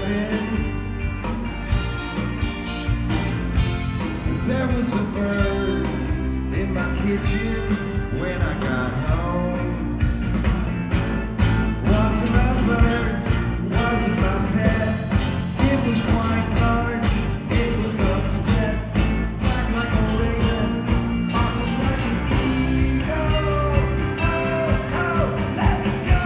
living. There was a bird in my kitchen when I got home. Wasn't a bird, wasn't my pet. It was quite large, it was upset. Black like a raven, awesome like an eagle. Oh, oh, let's go!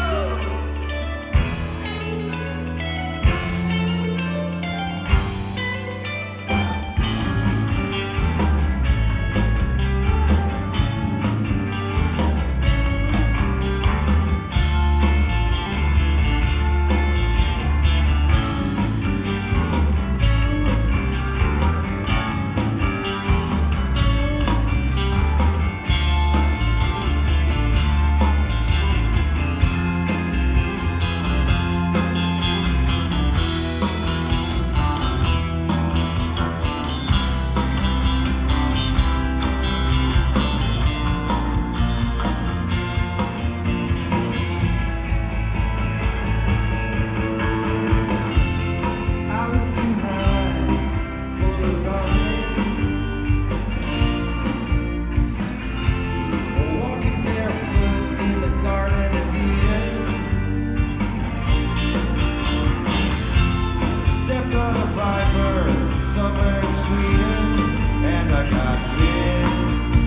Somewhere in Sweden, and I got wind.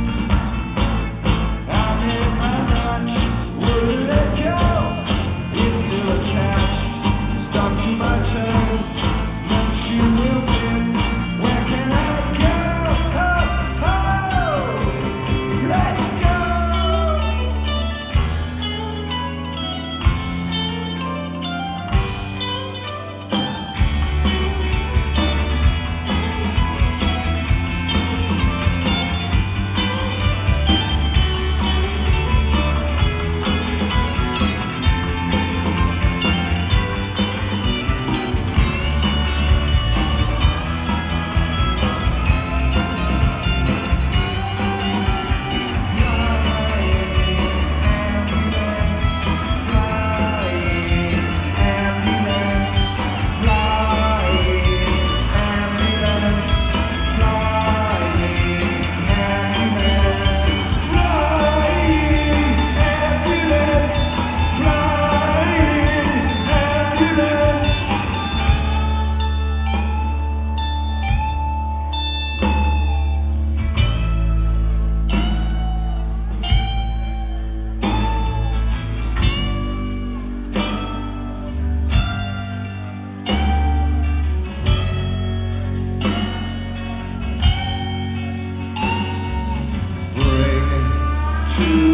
I'm in my lunch, wouldn't let go. It's still attached, stuck to my toe. No shoe will fit. Where can I go? Oh, oh, let's go. To